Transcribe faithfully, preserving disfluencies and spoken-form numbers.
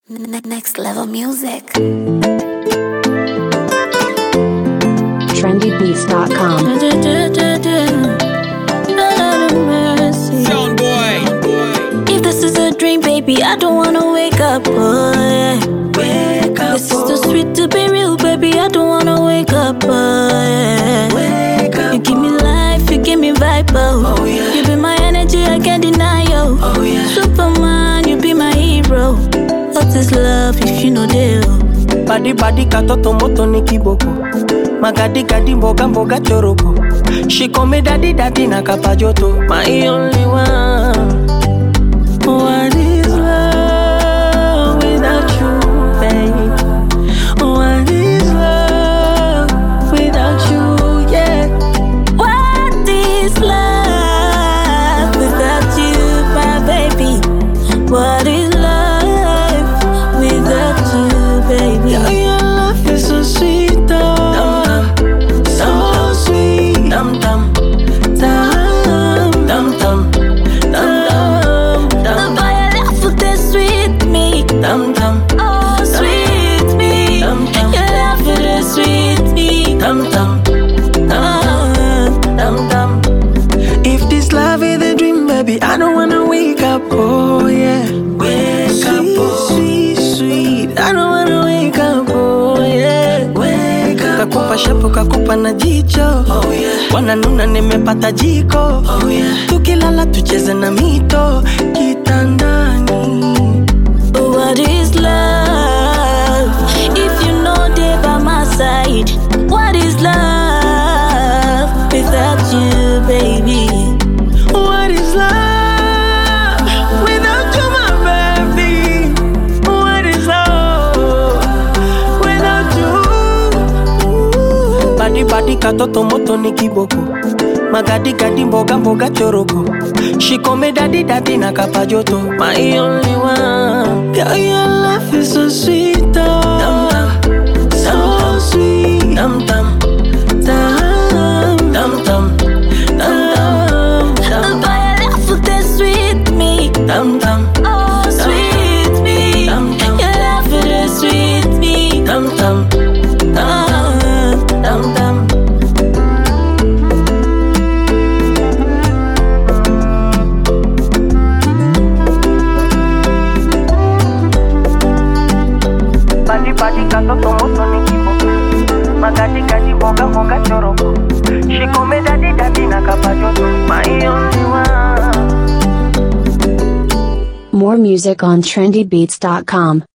Next level music. trendy beats dot com. Sound boy. If this is a dream, baby, I don't wanna wake up, oh yeah. Wake up, This is too sweet to be real, baby, I don't wanna wake up, oh yeah. wake up. You give me life, you give me vibe, oh, Oh, yeah. You be my energy, I can't deny, yo. Oh, yeah. Superman, you be my hero. What is love if you know deal? Badi badi katoto moto ni kiboko. Magadi gadi mboga mboga choroko. She call me daddy daddy na kapajoto. My only one. What is love without you, babe? What is love without you, yeah? What is love without you, my baby? What is love without you, baby? Yeah, your love is so sweet, oh. So sweet. Dum dum. Dum dum dum. Dum dum. The boy I love with the sweet me. Dum dum. Oh, sweet me. Dum, dum. Your love with the sweet me. Dum dum. Dum dum. If this love is a dream, baby, I don't wanna wake up, oh yeah. Wake up, oh. Sweet, sweet, I don't wanna wake up, oh yeah. Wake up, kakupa shapo, kakupa na jicho, oh yeah. Wananuna nimepata jiko, oh yeah. Tukilala tucheze na mito, kitandani. What is love? If you know they by my side, what is love without you, baby? What is love without you, my baby? What is love without you? Badi badi katoto moto ni kiboko. Magadi gadi mboga mboga choroko. She call me daddy daddy na kapajoto. My only one. Yeah, your love is so sweet, oh. Dum dum. So sweet. Dum dum. Dum dum dum. Dum The dum. boy I love with the sweet me. Dum dum. Oh, sweet me. Dum, dum. Your love with the sweet me. Dum dum. Dum dum. Dum. Badi badi katoto moto ni kiboko. Magadi gadi mboga mboga choroko. She call me daddy daddy na kapajoto. My only one. More music on trendy beats dot com.